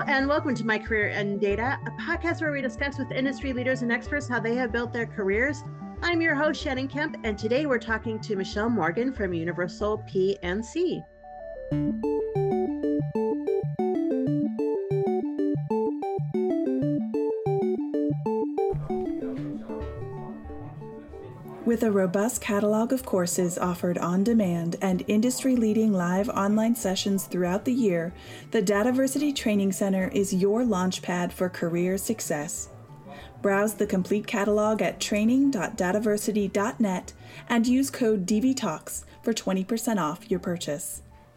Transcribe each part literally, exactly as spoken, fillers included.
and welcome to My Career in Data, a podcast where we discuss with industry leaders and experts how they have built their careers. I'm your host, Shannon Kemp, and today we're talking to Michelle Morgan from Universal P and C. With a robust catalog of courses offered on demand and industry-leading live online sessions throughout the year, the Dataversity Training Center is your launchpad for career success. Browse the complete catalog at training dot dataversity dot net and use code D V Talks for twenty percent off your purchase.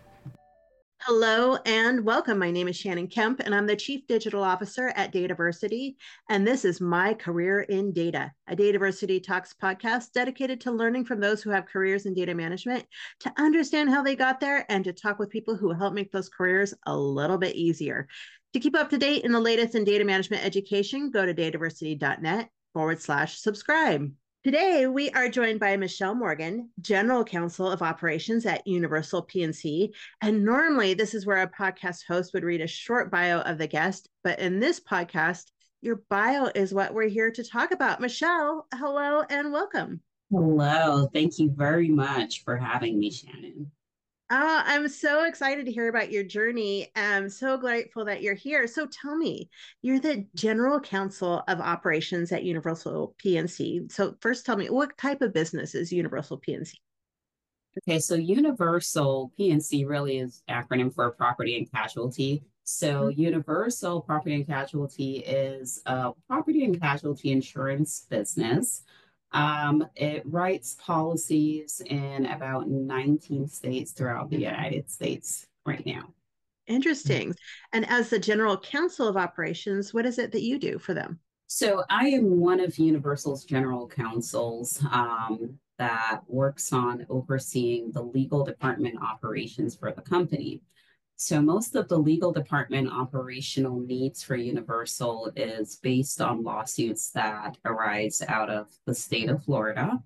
Hello and welcome. My name is Shannon Kemp, and I'm the Chief Digital Officer at Dataversity, and this is My Career in Data, a Dataversity Talks podcast dedicated to learning from those who have careers in data management, to understand how they got there, and to talk with people who help make those careers a little bit easier. To keep up to date in the latest in data management education, go to dataversity dot net forward slash subscribe. Today, we are joined by Michelle Morgan, General Counsel of Operations at Universal P and C. And normally, this is where a podcast host would read a short bio of the guest. But in this podcast, your bio is what we're here to talk about. Michelle, hello and welcome. Hello. Thank you very much for having me, Shannon. Uh, I'm so excited to hear about your journey. I'm so grateful that you're here. So tell me, you're the General Counsel of Operations at Universal P and C. So first tell me, what type of business is Universal P and C? Okay, so Universal P and C really is acronym for property and casualty. So mm-hmm. Universal Property and Casualty is a property and casualty insurance business. Um, it writes policies in about nineteen states throughout the United States right now. Interesting. And as the General Counsel of Operations, what is it that you do for them? So I am one of Universal's general counsels um, that works on overseeing the legal department operations for the company. So most of the legal department operational needs for Universal is based on lawsuits that arise out of the state of Florida.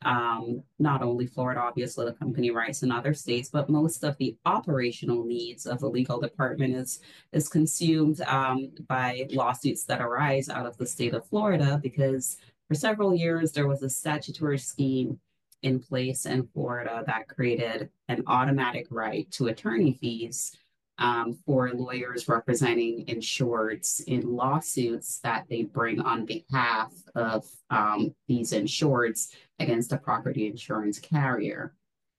Um, not only Florida, obviously the company writes in other states, but most of the operational needs of the legal department is, is consumed um, by lawsuits that arise out of the state of Florida, because for several years there was a statutory scheme in place in Florida that created an automatic right to attorney fees um, for lawyers representing insureds in lawsuits that they bring on behalf of um, these insureds against a property insurance carrier.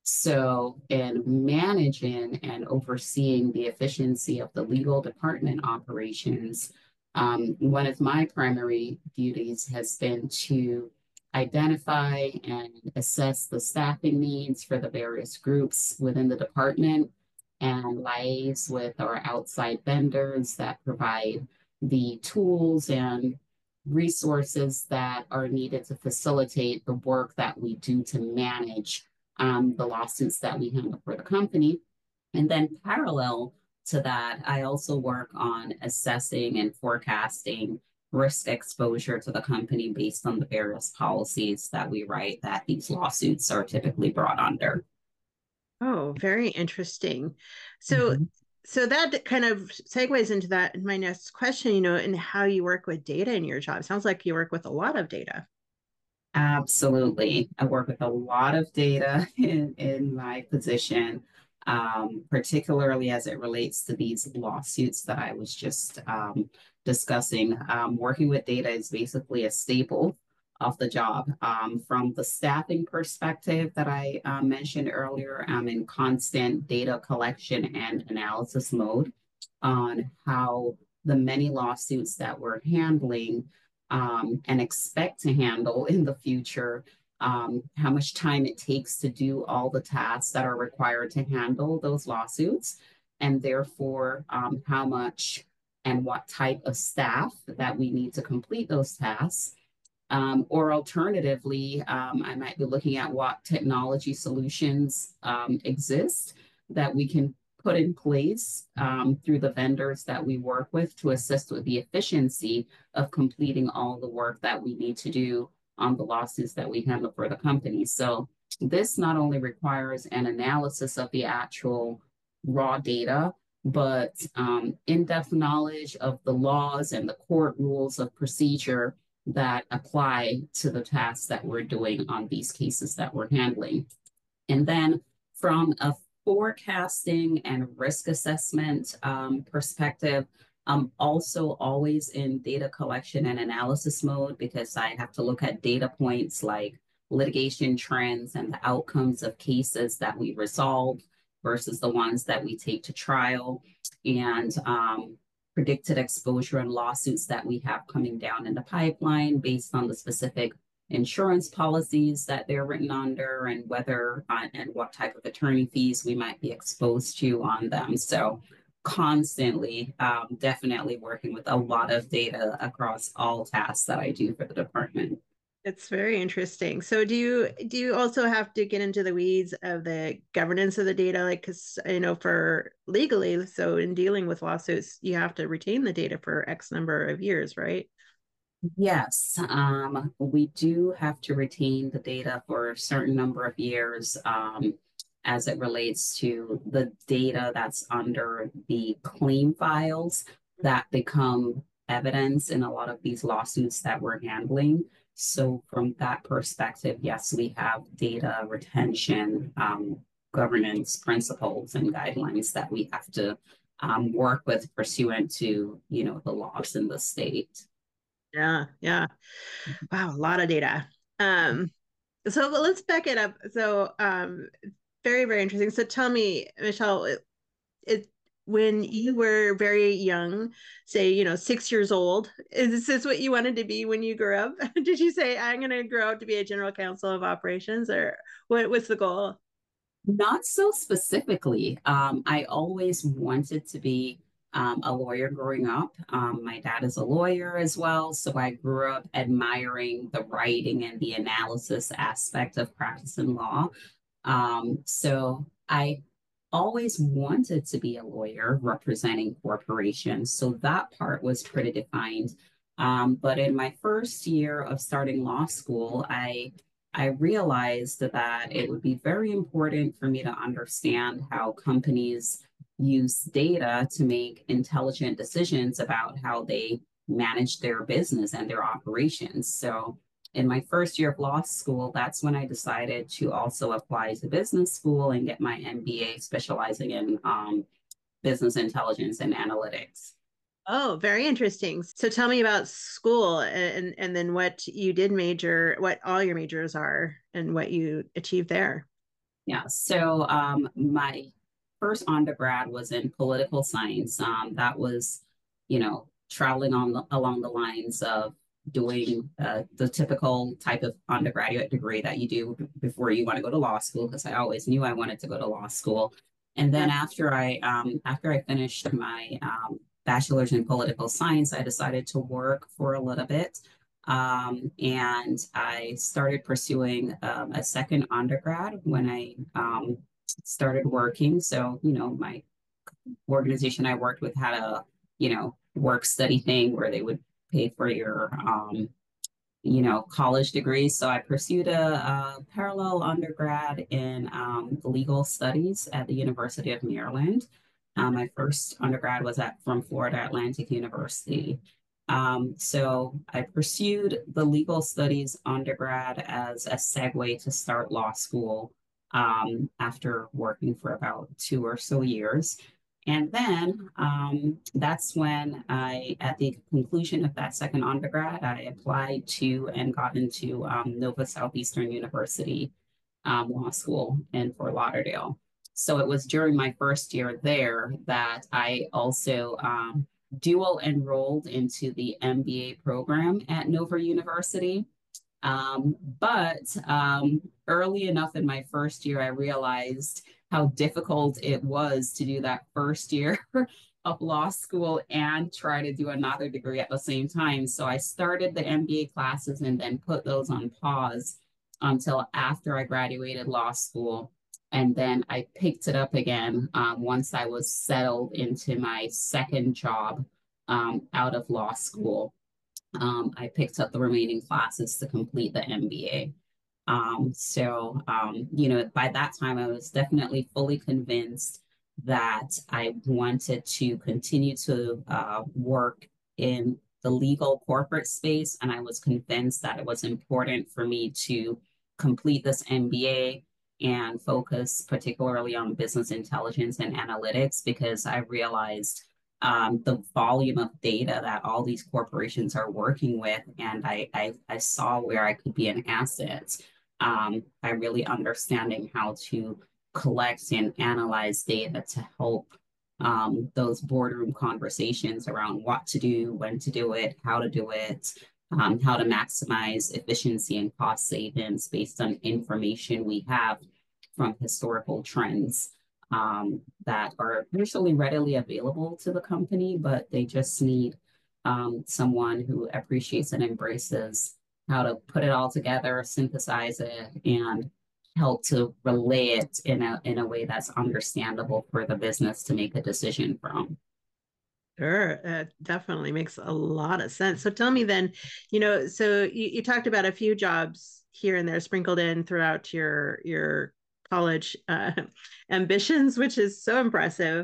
So in managing and overseeing the efficiency of the legal department operations, um, one of my primary duties has been to identify and assess the staffing needs for the various groups within the department and liaise with our outside vendors that provide the tools and resources that are needed to facilitate the work that we do to manage um, the lawsuits that we handle for the company. And then parallel to that, I also work on assessing and forecasting risk exposure to the company based on the various policies that we write that these lawsuits are typically brought under. Oh, very interesting. So, mm-hmm. so that kind of segues into that. My next question, you know, and how you work with data in your job. Sounds like you work with a lot of data. Absolutely. I work with a lot of data in, in my position, um, particularly as it relates to these lawsuits that I was just um, discussing. Um, working with data is basically a staple of the job. Um, from the staffing perspective that I uh, mentioned earlier, I'm in constant data collection and analysis mode on how the many lawsuits that we're handling um, and expect to handle in the future, um, how much time it takes to do all the tasks that are required to handle those lawsuits, and therefore um, how much and what type of staff that we need to complete those tasks. Um, or alternatively, um, I might be looking at what technology solutions um, exist that we can put in place um, through the vendors that we work with to assist with the efficiency of completing all the work that we need to do on the lawsuits that we handle for the company. So this not only requires an analysis of the actual raw data but um, in-depth knowledge of the laws and the court rules of procedure that apply to the tasks that we're doing on these cases that we're handling. And then from a forecasting and risk assessment um, perspective, I'm also always in data collection and analysis mode because I have to look at data points like litigation trends and the outcomes of cases that we resolve versus the ones that we take to trial, and um, predicted exposure and lawsuits that we have coming down in the pipeline based on the specific insurance policies that they're written under and whether uh, and what type of attorney fees we might be exposed to on them. So constantly, um, definitely working with a lot of data across all tasks that I do for the department. It's very interesting. So do you do you also have to get into the weeds of the governance of the data? Like, because you know, for legally, so in dealing with lawsuits, you have to retain the data for X number of years, right? Yes, um, we do have to retain the data for a certain number of years um, as it relates to the data that's under the claim files that become evidence in a lot of these lawsuits that we're handling. So from that perspective, yes, we have data retention, um, governance principles and guidelines that we have to um, work with pursuant to, you know, the laws in the state. Yeah, yeah. Wow, a lot of data. Um, so let's back it up. So um, very, very interesting. So tell me, Michelle, it, it when you were very young, say, you know, six years old, is this what you wanted to be when you grew up? Did you say, I'm going to grow up to be a general counsel of operations, or what was the goal? Not so specifically. Um, I always wanted to be um, a lawyer growing up. Um, my dad is a lawyer as well, so I grew up admiring the writing and the analysis aspect of practicing law. Um, so I always wanted to be a lawyer representing corporations. So that part was pretty defined. Um, but in my first year of starting law school, I I realized that it would be very important for me to understand how companies use data to make intelligent decisions about how they manage their business and their operations. So in my first year of law school, that's when I decided to also apply to business school and get my M B A specializing in um, business intelligence and analytics. Oh, very interesting. So tell me about school and and then what you did major, what all your majors are and what you achieved there. Yeah, so um, my first undergrad was in political science. Um, that was, you know, traveling on the, along the lines of doing uh, the typical type of undergraduate degree that you do before you want to go to law school, because I always knew I wanted to go to law school. And then after I um, after I finished my um, bachelor's in political science, I decided to work for a little bit. Um, and I started pursuing um, a second undergrad when I um, started working. So, you know, my organization I worked with had a, you know, work study thing where they would pay for your, um, you know, college degree. So I pursued a, a parallel undergrad in um, legal studies at the University of Maryland. Um, my first undergrad was at from Florida Atlantic University. Um, so I pursued the legal studies undergrad as a segue to start law school um, after working for about two or so years. And then um, that's when I, at the conclusion of that second undergrad, I applied to and got into um, Nova Southeastern University um, Law School in Fort Lauderdale. So it was during my first year there that I also um, dual enrolled into the M B A program at Nova University. Um, but um, early enough in my first year, I realized how difficult it was to do that first year of law school and try to do another degree at the same time. So I started the M B A classes and then put those on pause until after I graduated law school. And then I picked it up again um, once I was settled into my second job um, out of law school. Um, I picked up the remaining classes to complete the M B A. Um, so, um, you know, by that time, I was definitely fully convinced that I wanted to continue to uh, work in the legal corporate space. And I was convinced that it was important for me to complete this M B A and focus particularly on business intelligence and analytics, because I realized um, the volume of data that all these corporations are working with. And I, I, I saw where I could be an asset um, by really understanding how to collect and analyze data to help um, those boardroom conversations around what to do, when to do it, how to do it, um, how to maximize efficiency and cost savings based on information we have from historical trends um, that are usually readily available to the company, but they just need um, someone who appreciates and embraces how to put it all together, synthesize it, and help to relay it in a in a way that's understandable for the business to make a decision from. Sure, it definitely makes a lot of sense. So tell me then, you know, so you, you talked about a few jobs here and there sprinkled in throughout your your college uh, ambitions, which is so impressive.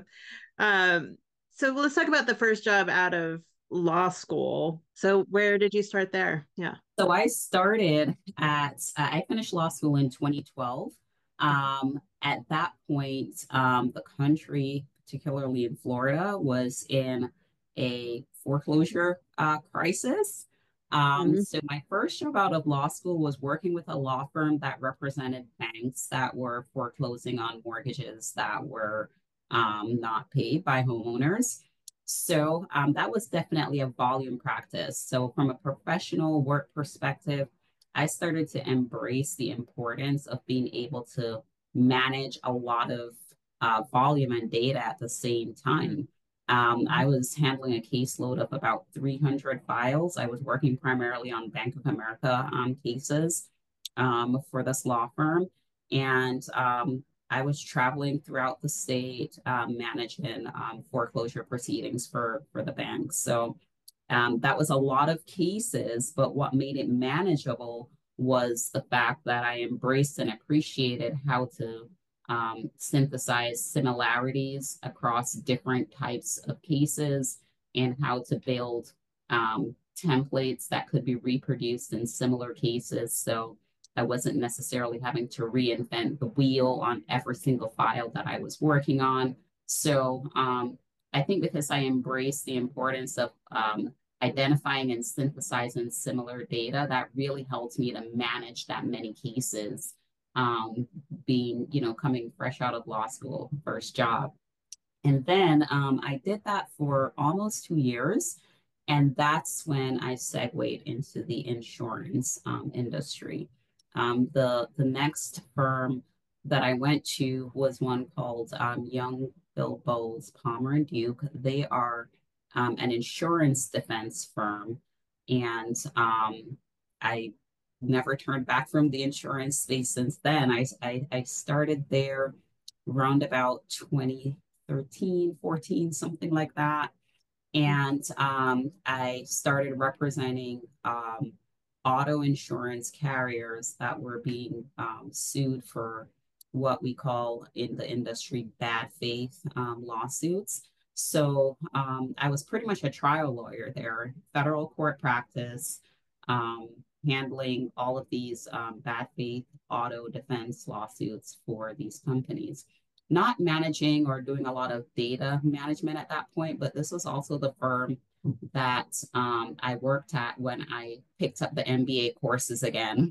Um, so let's talk about the first job out of law school. So where did you start there? Yeah. So I started at, uh, I finished law school in twenty twelve. Um, at that point, um, the country, particularly in Florida, was in a foreclosure uh, crisis. Um, Mm-hmm. so my first job out of law school was working with a law firm that represented banks that were foreclosing on mortgages that were um, not paid by homeowners. So um, that was definitely a volume practice. So from a professional work perspective, I started to embrace the importance of being able to manage a lot of uh, volume and data at the same time. Um, I was handling a caseload of about three hundred files. I was working primarily on Bank of America um, cases um, for this law firm. And um, I was traveling throughout the state, um, managing um, foreclosure proceedings for, for the banks. So um, that was a lot of cases, but what made it manageable was the fact that I embraced and appreciated how to um, synthesize similarities across different types of cases and how to build um, templates that could be reproduced in similar cases. So I wasn't necessarily having to reinvent the wheel on every single file that I was working on. So um, I think because I embrace the importance of um, identifying and synthesizing similar data, that really helped me to manage that many cases, um, being, you know, coming fresh out of law school, first job. And then um, I did that for almost two years. And that's when I segued into the insurance um, industry. Um, the, the next firm that I went to was one called um, Young Bilboes Palmer and Duke. They are um, an insurance defense firm. And um, I never turned back from the insurance space since then. I, I, I started there around about twenty thirteen, fourteen, something like that. And um, I started representing um, auto insurance carriers that were being um, sued for what we call in the industry bad faith um, lawsuits. So um, I was pretty much a trial lawyer there, federal court practice, um, handling all of these um, bad faith auto defense lawsuits for these companies. Not managing or doing a lot of data management at that point, but this was also the firm that um, I worked at when I picked up the M B A courses again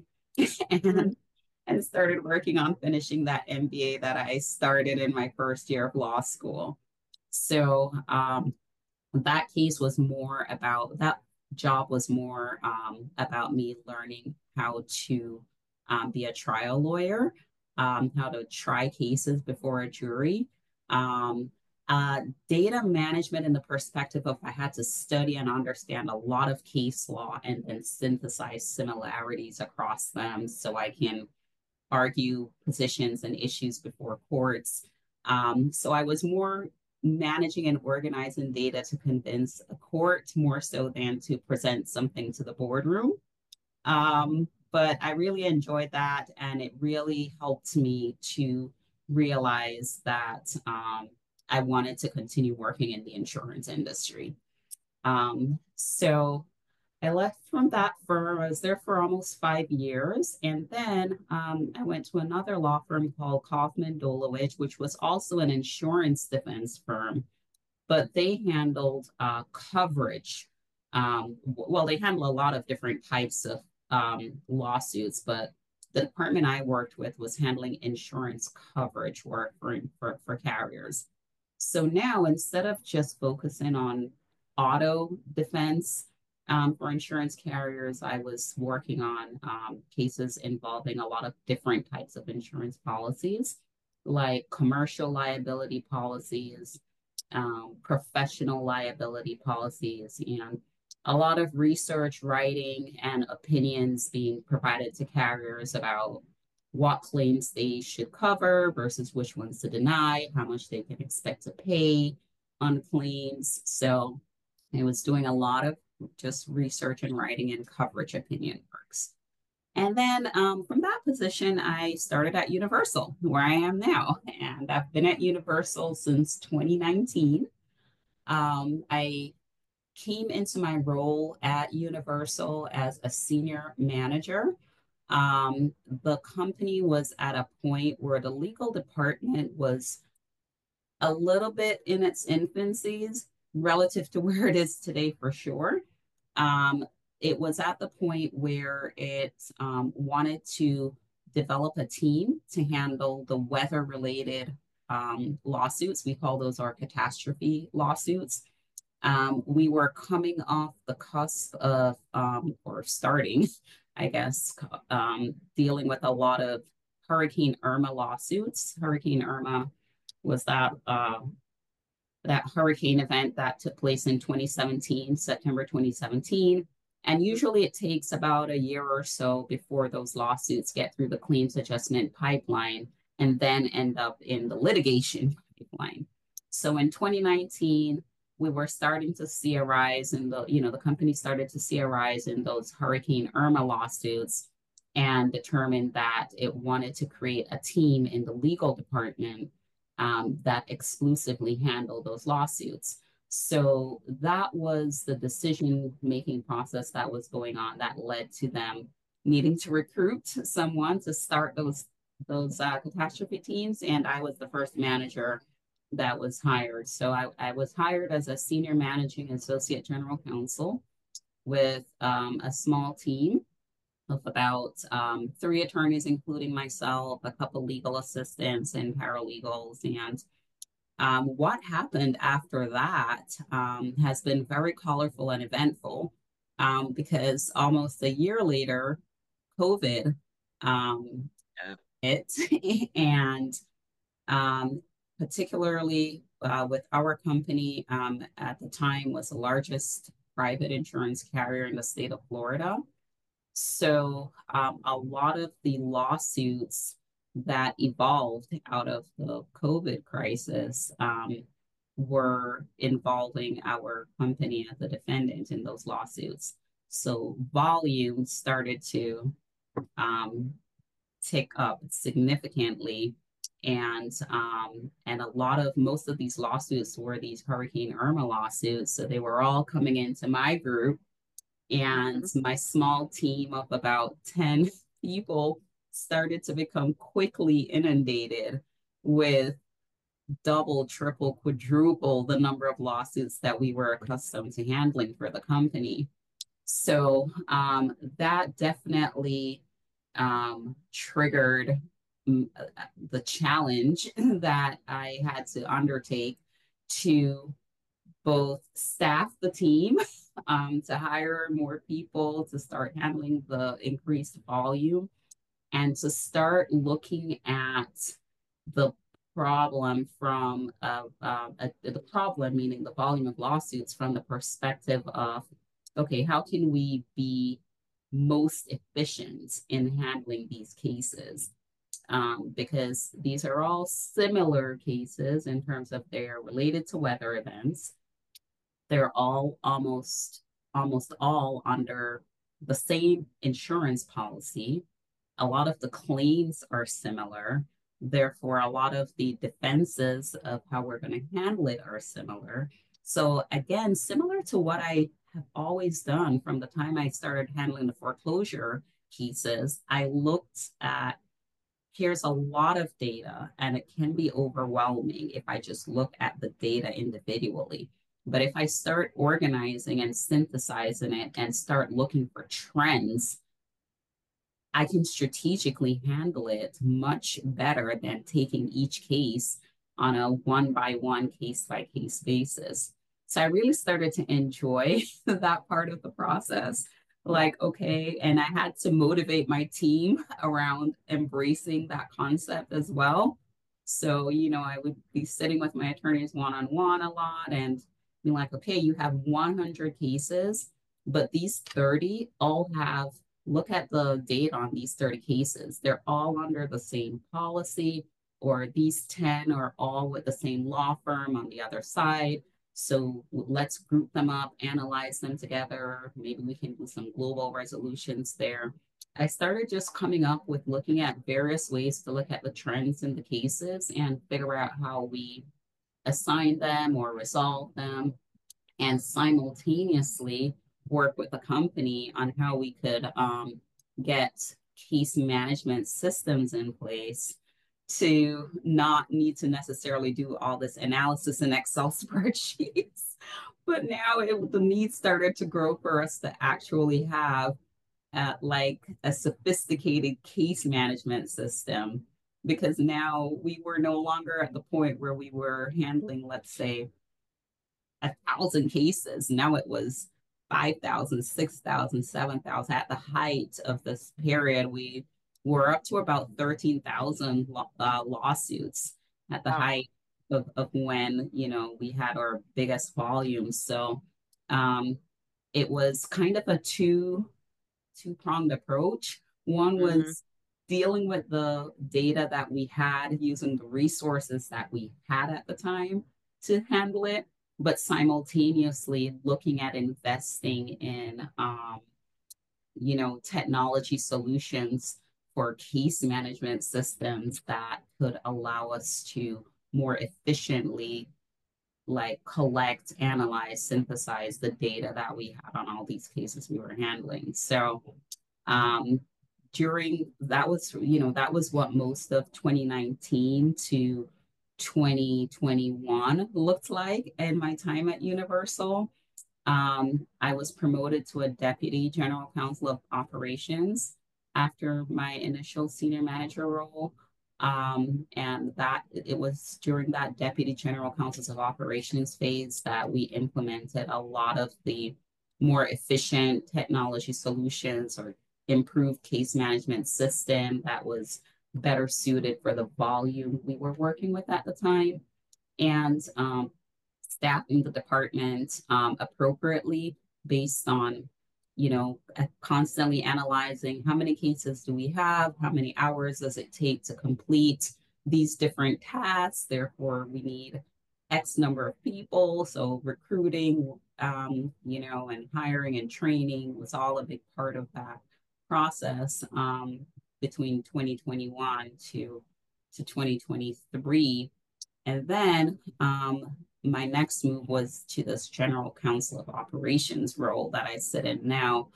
and, and started working on finishing that M B A that I started in my first year of law school. So um, that case was more about, that job was more um, about me learning how to um, be a trial lawyer, um, how to try cases before a jury. Um, uh, data management in the perspective of I had to study and understand a lot of case law and then synthesize similarities across them so I can argue positions and issues before courts. Um, so I was more managing and organizing data to convince a court more so than to present something to the boardroom. Um, but I really enjoyed that, and it really helped me to realize that um, I wanted to continue working in the insurance industry. Um, so I left from that firm. I was there for almost five years. And then um, I went to another law firm called Kaufman Dolowitz, which was also an insurance defense firm, but they handled uh, coverage. Um, well, they handle a lot of different types of um, lawsuits, but the department I worked with was handling insurance coverage work for, for, for carriers. So now instead of just focusing on auto defense um, for insurance carriers, I was working on um, cases involving a lot of different types of insurance policies, like commercial liability policies, um, professional liability policies, and a lot of research, writing, and opinions being provided to carriers about what claims they should cover versus which ones to deny, how much they can expect to pay on claims. So I was doing a lot of just research and writing and coverage opinion works. And then um, from that position, I started at Universal, where I am now. And I've been at Universal since twenty nineteen. Um, I came into my role at Universal as a senior manager. Um, the company was at a point where the legal department was a little bit in its infancies relative to where it is today, for sure. Um, it was at the point where it um, wanted to develop a team to handle the weather related um, lawsuits. We call those our catastrophe lawsuits. Um, we were coming off the cusp of, um, or starting, I guess, um, dealing with a lot of Hurricane Irma lawsuits. Hurricane Irma was that uh, that hurricane event that took place in twenty seventeen, September twenty seventeen. And usually it takes about a year or so before those lawsuits get through the claims adjustment pipeline and then end up in the litigation pipeline. So in twenty nineteen, we were starting to see a rise in the, you know, the company started to see a rise in those Hurricane Irma lawsuits and determined that it wanted to create a team in the legal department um, that exclusively handled those lawsuits. So that was the decision-making process that was going on that led to them needing to recruit someone to start those, those uh, catastrophe teams. And I was the first manager that was hired. So I, I was hired as a senior managing associate general counsel with um, a small team of about um, three attorneys, including myself, a couple legal assistants and paralegals. And um, what happened after that um, has been very colorful and eventful um, because almost a year later, COVID um, yeah. hit. And um, particularly uh, with our company um, at the time was the largest private insurance carrier in the state of Florida. So um, a lot of the lawsuits that evolved out of the COVID crisis um, were involving our company as a defendant in those lawsuits. So volume started to um, tick up significantly. And um, and a lot of most of these lawsuits were these Hurricane Irma lawsuits. So they were all coming into my group. And my small team of about ten people started to become quickly inundated with double, triple, quadruple the number of lawsuits that we were accustomed to handling for the company. So um, that definitely um, triggered the challenge that I had to undertake to both staff the team, um, to hire more people, to start handling the increased volume, and to start looking at the problem from uh, uh, uh, the problem, meaning the volume of lawsuits from the perspective of, okay, how can we be most efficient in handling these cases? Um, because these are all similar cases in terms of they're related to weather events. They're all almost, almost all under the same insurance policy. A lot of the claims are similar. Therefore, a lot of the defenses of how we're going to handle it are similar. So again, similar to what I have always done from the time I started handling the foreclosure cases, I looked at here's a lot of data and it can be overwhelming if I just look at the data individually. But if I start organizing and synthesizing it and start looking for trends, I can strategically handle it much better than taking each case on a one by one, case by case basis. So I really started to enjoy that part of the process. Like, okay, and I had to motivate my team around embracing that concept as well. So, you know, I would be sitting with my attorneys one on one a lot and be like, okay, you have one hundred cases, but these thirty all have look at the date on these thirty cases. They're all under the same policy, or these ten are all with the same law firm on the other side. So let's group them up, analyze them together. Maybe we can do some global resolutions there. I started just coming up with looking at various ways to look at the trends in the cases and figure out how we assign them or resolve them, and simultaneously work with the company on how we could um, get case management systems in place to not need to necessarily do all this analysis in Excel spreadsheets. But now it, the need started to grow for us to actually have uh, like a sophisticated case management system, because now we were no longer at the point where we were handling, let's say, a thousand cases. Now it was five thousand, six thousand, seven thousand. At the height of this period, we were up to about thirteen thousand uh, lawsuits at the wow. height of, of when, you know, we had our biggest volumes. So um, it was kind of a two, two-pronged approach. One was mm-hmm. dealing with the data that we had, using the resources that we had at the time to handle it, but simultaneously looking at investing in, um, you know, technology solutions for case management systems that could allow us to more efficiently like collect, analyze, synthesize the data that we had on all these cases we were handling. So um, during that was, you know, that was what most of twenty nineteen to twenty twenty-one looked like in my time at Universal. Um, I was promoted to a deputy general counsel of operations after my initial senior manager role. Um, and that it was during that deputy general counsels of operations phase that we implemented a lot of the more efficient technology solutions or improved case management system that was better suited for the volume we were working with at the time, and um, staffing the department um, appropriately based on, you know, constantly analyzing how many cases do we have, how many hours does it take to complete these different tasks, therefore we need X number of people. So recruiting, um, you know, and hiring and training was all a big part of that process um, between twenty twenty-one to, to twenty twenty-three. And then um, my next move was to this general counsel of operations role that I sit in now,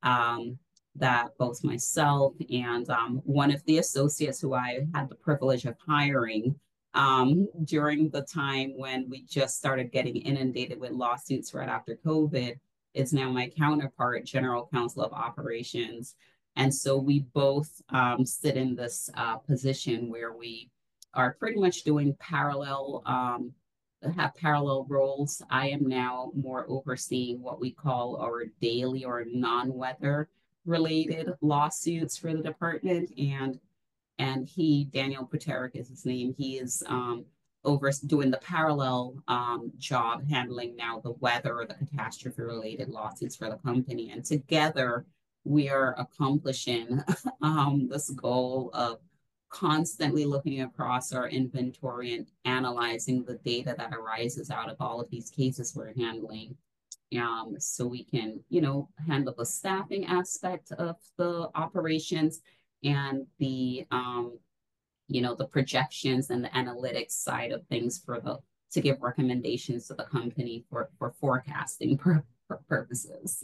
um, that both myself and um, one of the associates who I had the privilege of hiring um, during the time when we just started getting inundated with lawsuits right after COVID is now my counterpart, general counsel of operations. And so we both um, sit in this uh, position where we are pretty much doing parallel, um, have parallel roles. I am now more overseeing what we call our daily or non-weather related lawsuits for the department. And and he, Daniel Puterick is his name, he is um, over doing the parallel um, job handling now the weather or the catastrophe related lawsuits for the company. And together we are accomplishing um, this goal of constantly looking across our inventory and analyzing the data that arises out of all of these cases we're handling, um, so we can, you know, handle the staffing aspect of the operations and the um, you know, the projections and the analytics side of things for the to give recommendations to the company for for forecasting pur- purposes.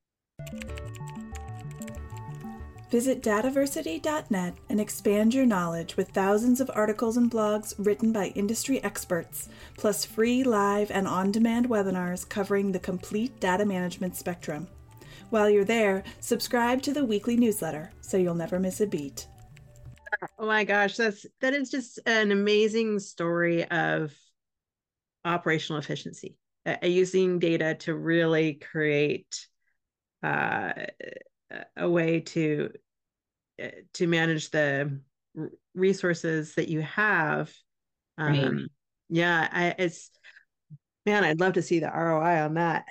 Visit dataversity dot net and expand your knowledge with thousands of articles and blogs written by industry experts, plus free live and on-demand webinars covering the complete data management spectrum. While you're there, subscribe to the weekly newsletter so you'll never miss a beat. Oh my gosh, that's that is just an amazing story of operational efficiency, uh, using data to really create uh, a way to to manage the resources that you have. Um, right. Yeah, I, it's man, I'd love to see the R O I on that.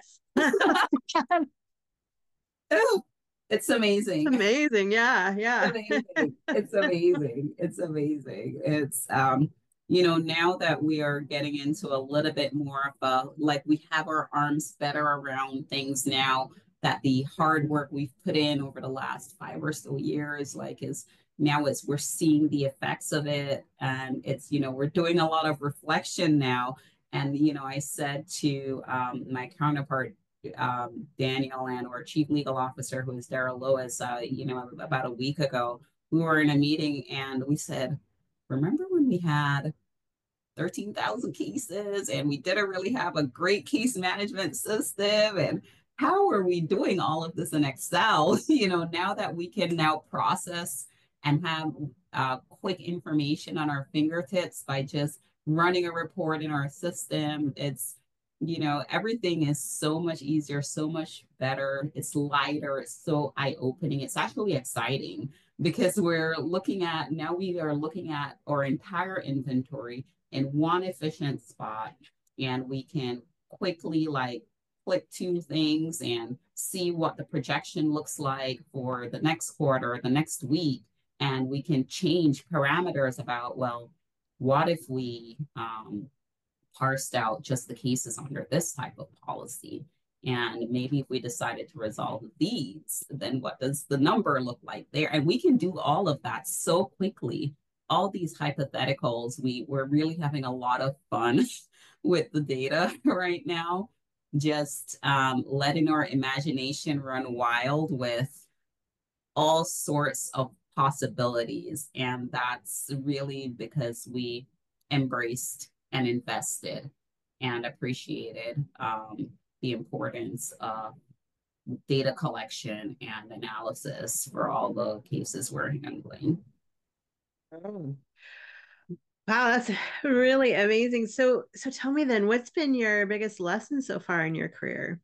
Oh, it's amazing. It's amazing. Yeah. Yeah. It's amazing. It's amazing. It's amazing. It's, um, you know, now that we are getting into a little bit more of a, like we have our arms better around things now, that the hard work we've put in over the last five or so years, like is now as we're seeing the effects of it. And it's, you know, we're doing a lot of reflection now. And, you know, I said to um, my counterpart, um, Daniel, and our chief legal officer, who is Daryl Lois, uh, you know, about a week ago, we were in a meeting and we said, remember when we had thirteen thousand cases and we didn't really have a great case management system? And how are we doing all of this in Excel? You know, now that we can now process and have uh, quick information on our fingertips by just running a report in our system, it's, you know, everything is so much easier, so much better. It's lighter, it's so eye-opening. It's actually exciting because we're looking at, now we are looking at our entire inventory in one efficient spot, and we can quickly like click two things and see what the projection looks like for the next quarter, the next week. And we can change parameters about, well, what if we um, parsed out just the cases under this type of policy? And maybe if we decided to resolve these, then what does the number look like there? And we can do all of that so quickly. All these hypotheticals, we, we're really having a lot of fun with the data right now. Just um, letting our imagination run wild with all sorts of possibilities. And that's really because we embraced and invested and appreciated um, the importance of data collection and analysis for all the cases we're handling. Oh. Wow, that's really amazing. So, so tell me then, what's been your biggest lesson so far in your career?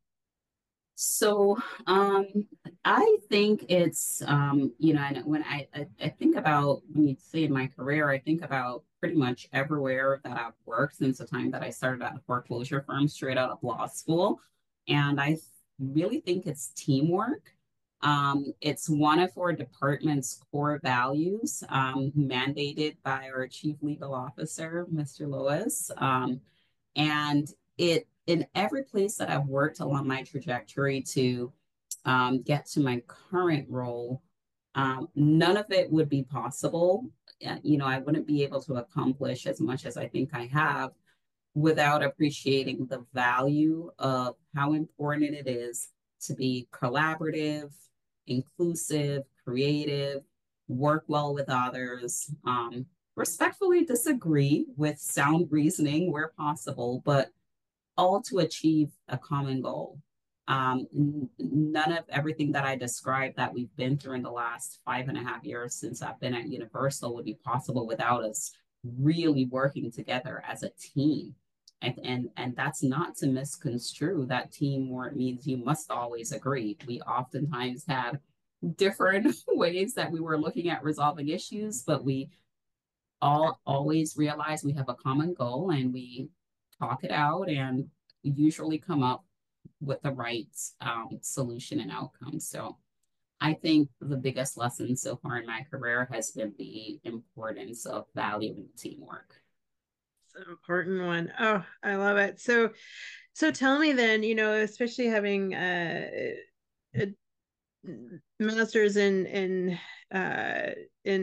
So, um, I think it's, um, you know, and when I, I, I think about, when you say in my career, I think about pretty much everywhere that I've worked since the time that I started at a foreclosure firm straight out of law school. And I really think it's teamwork. Um, it's one of our department's core values, um, mandated by our chief legal officer, Mister Lois. Um, and it, in every place that I've worked along my trajectory to um, get to my current role, um, none of it would be possible. Uh, You know, I wouldn't be able to accomplish as much as I think I have without appreciating the value of how important it is to be collaborative, inclusive, creative, work well with others, um, respectfully disagree with sound reasoning where possible, but all to achieve a common goal. Um, n- none of everything that I described that we've been through in the last five and a half years since I've been at Universal would be possible without us really working together as a team. And, and, and that's not to misconstrue that teamwork means you must always agree. We oftentimes had different ways that we were looking at resolving issues, but we all always realize we have a common goal and we talk it out and usually come up with the right um, solution and outcome. So I think the biggest lesson so far in my career has been the importance of valuing teamwork. It's an important one. Oh, I love it. So, so tell me then, you know, especially having uh, a master's in in uh, in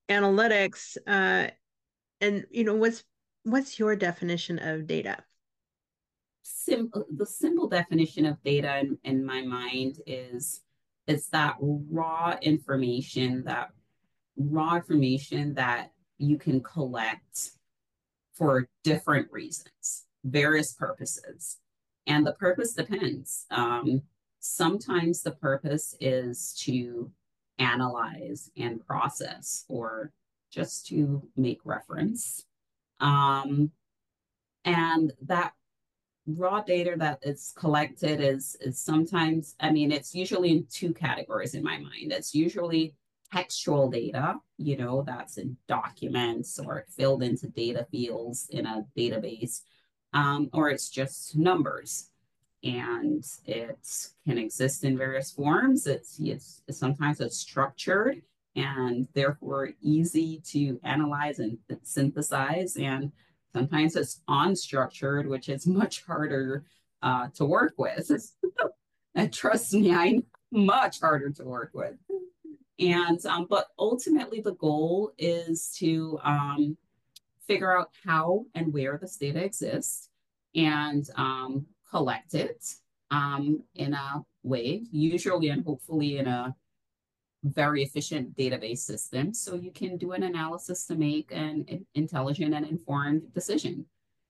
analytics, uh, and you know, what's what's your definition of data? Simple, the simple definition of data in, in my mind is it's that raw information, that raw information that you can collect for different reasons, various purposes. And the purpose depends. Um, sometimes the purpose is to analyze and process or just to make reference. Um, and that raw data that is collected is, is sometimes, I mean, it's usually in two categories in my mind. It's usually textual data, you know, that's in documents or filled into data fields in a database, um, or it's just numbers. And it can exist in various forms. It's, it's sometimes it's structured and therefore easy to analyze and synthesize. And sometimes it's unstructured, which is much harder uh, to work with. And trust me, I know, much harder to work with. And um, but ultimately, the goal is to um, figure out how and where this data exists and um, collect it um, in a way, usually and hopefully in a very efficient database system, so you can do an analysis to make an intelligent and informed decision.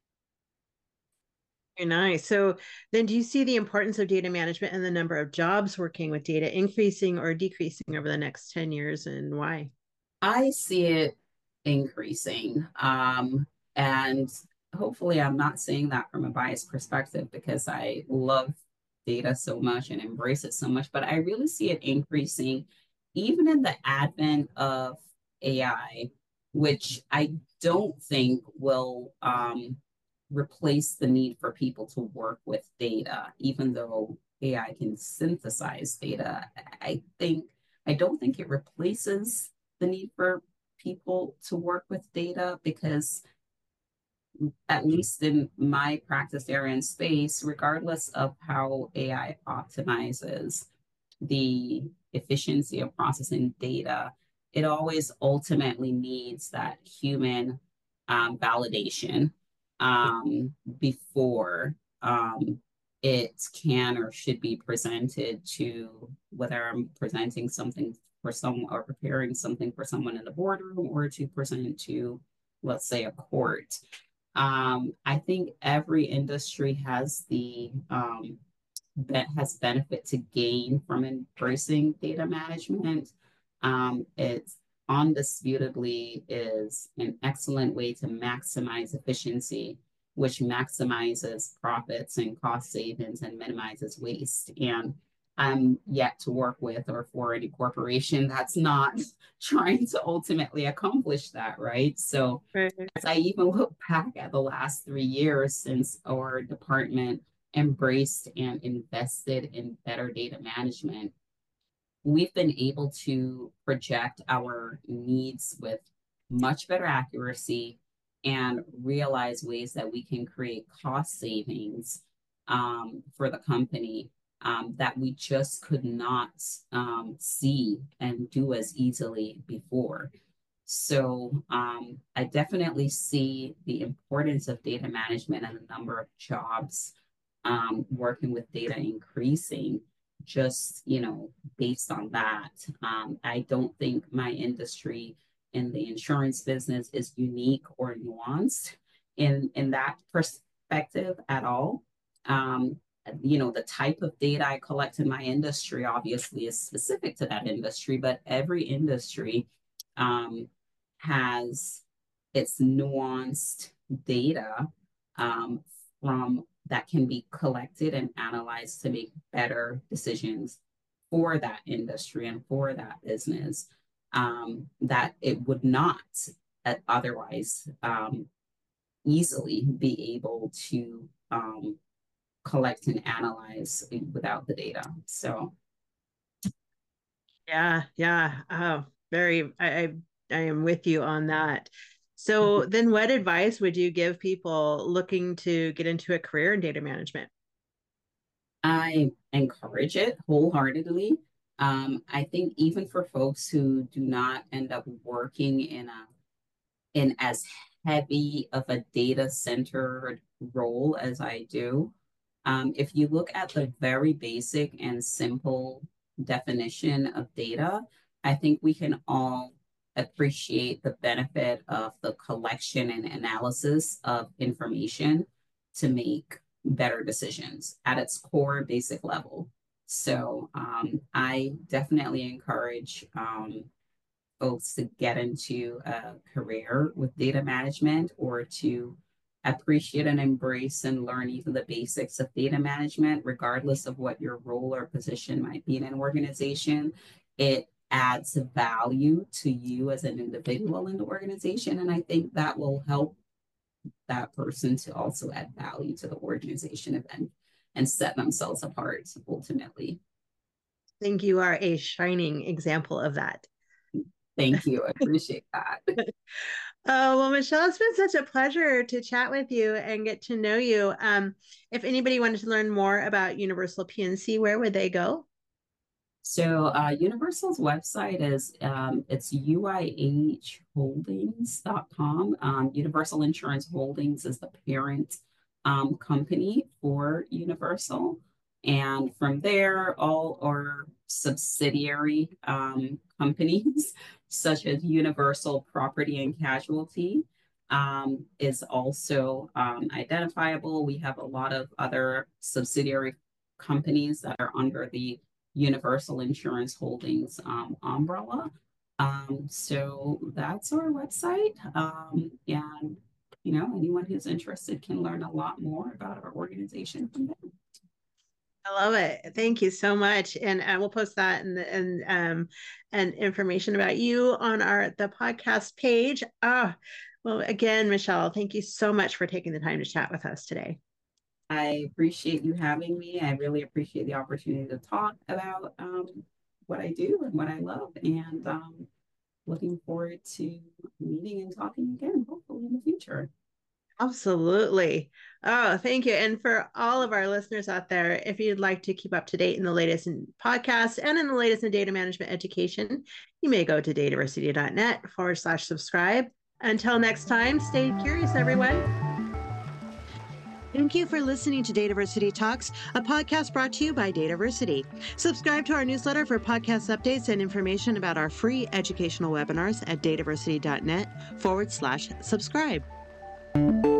Very nice. So then do you see the importance of data management and the number of jobs working with data increasing or decreasing over the next ten years, and why? I see it increasing. Um, and hopefully I'm not saying that from a biased perspective because I love data so much and embrace it so much, but I really see it increasing even in the advent of A I, which I don't think will um, replace the need for people to work with data, even though A I can synthesize data. I think I don't think it replaces the need for people to work with data because at least in my practice area and space, regardless of how A I optimizes the efficiency of processing data, it always ultimately needs that human um, validation um, before um, it can or should be presented to whether I'm presenting something for someone or preparing something for someone in the boardroom or to present to, let's say, a court. Um, I think every industry has the um, that has benefit to gain from embracing data management. Um, it's undisputably is an excellent way to maximize efficiency, which maximizes profits and cost savings and minimizes waste. And I'm yet to work with or for any corporation that's not trying to ultimately accomplish that, right? So Right. as I even look back at the last three years since our department embraced and invested in better data management, we've been able to project our needs with much better accuracy and realize ways that we can create cost savings um, for the company um, that we just could not um, see and do as easily before. So um, I definitely see the importance of data management and the number of jobs um, working with data increasing just, you know, based on that. Um, I don't think my industry in the insurance business is unique or nuanced in, in that perspective at all. Um, you know, the type of data I collect in my industry obviously is specific to that industry, but every industry um, has its nuanced data um, from that can be collected and analyzed to make better decisions for that industry and for that business um, that it would not otherwise um, easily be able to um, collect and analyze without the data. So Yeah, yeah. Oh, very. I, I I am with you on that. So then what advice would you give people looking to get into a career in data management? I encourage it wholeheartedly. Um, I think even for folks who do not end up working in a in as heavy of a data centered role as I do, um, if you look at the very basic and simple definition of data, I think we can all appreciate the benefit of the collection and analysis of information to make better decisions at its core basic level. So um, I definitely encourage um, folks to get into a career with data management or to appreciate and embrace and learn even the basics of data management, regardless of what your role or position might be in an organization. It adds value to you as an individual in the organization. And I think that will help that person to also add value to the organization and, and set themselves apart ultimately. I think you are a shining example of that. Thank you. I appreciate that. Oh, well, Michelle, it's been such a pleasure to chat with you and get to know you. Um, if anybody wanted to learn more about Universal P N C, where would they go? So uh, Universal's website is, um, it's U I H holdings dot com. Um, Universal Insurance Holdings is the parent um, company for Universal. And from there, all our subsidiary um, companies, such as Universal Property and Casualty, um, is also um, identifiable. We have a lot of other subsidiary companies that are under the Universal Insurance Holdings um, umbrella. Um, so that's our website. Um, and, you know, anyone who's interested can learn a lot more about our organization from there. I love it. Thank you so much. And uh, we'll post that and and um and information about you on our the podcast page. Ah, well, again, Michelle, thank you so much for taking the time to chat with us today. I appreciate you having me. I really appreciate the opportunity to talk about um, what I do and what I love. And um, looking forward to meeting and talking again, hopefully in the future. Absolutely. Oh, thank you. And for all of our listeners out there, if you'd like to keep up to date in the latest in podcasts and in the latest in data management education, you may go to dataversity dot net forward slash subscribe. Until next time, stay curious, everyone. Thank you for listening to Dataversity Talks, a podcast brought to you by Dataversity. Subscribe to our newsletter for podcast updates and information about our free educational webinars at dataversity dot net forward slash subscribe.